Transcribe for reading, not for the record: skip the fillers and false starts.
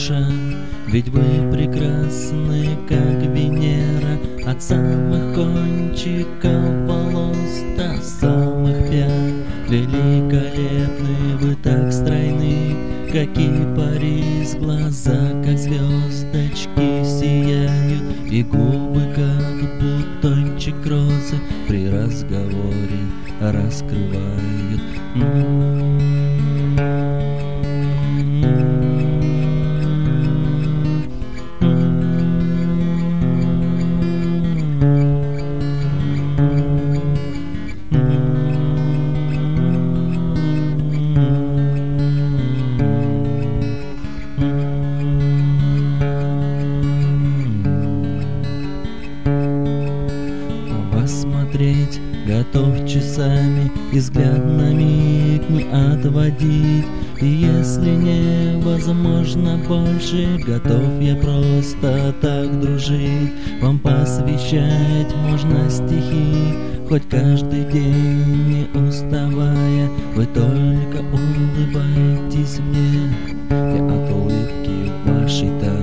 душа, ведь вы прекрасны, как Венера, от самых кончиков волос до самых пят. Великолепны вы, так стройны, как кипарис, глаза, как звездочки, сияют, и губы, как бутончик розы, при разговоре раскрывают. Смотреть готов часами, и взгляд на миг не отводить. И если невозможно больше, готов я просто так дружить. Вам посвящать можно стихи, хоть каждый день не уставая. Вы только улыбайтесь мне, я от улыбки вашей